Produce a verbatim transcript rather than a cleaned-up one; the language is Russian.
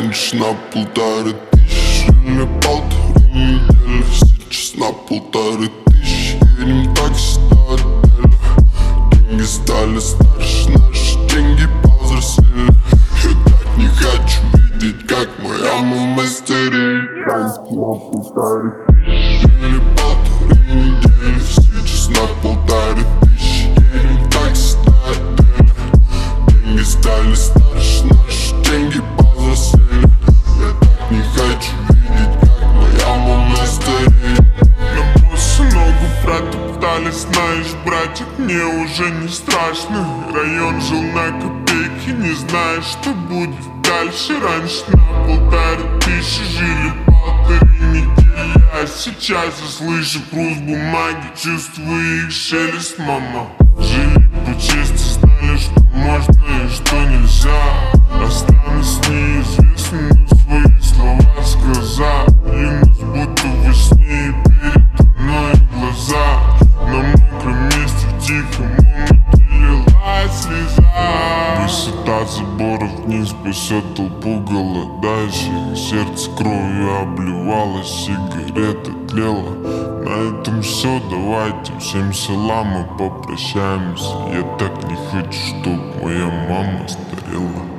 раньше на полторы тысячи жили полторы недели, сейчас на полторы тысячи едем такси до отеля. Деньги стали старше, наши деньги повзрослели. Я так не хочу видеть, как моя мама стареет. Раньше на полторы тысячи жили полторы недели, сейчас на полторы тысячи едем такси до отеля. Деньги стали старше, наши деньги повзрослели. Я так не хочу видеть, как моя мама стареет. На босу ногу протоптали, знаешь, братик, мне уже не страшно. Район жил на копейки, не знаю, что будет дальше. Раньше на полторы тысячи жили полторы недели, а сейчас я слышу хруст бумаги, чувствую их шелест, мама. Жили по чести, знали, что можно и что нельзя. Останусь неизвестным, но свои слова сказал. Юность будто во сне, и передо мной глаза. На мокром месте в тихом омуте лилась слеза. Высота забора вниз спасет толпу голодающих. Сердце кровью обливалось, сигарета тлела. На этом все, давайте всем салам и попрощаемся. Я так не хочу, чтоб моя мама старела.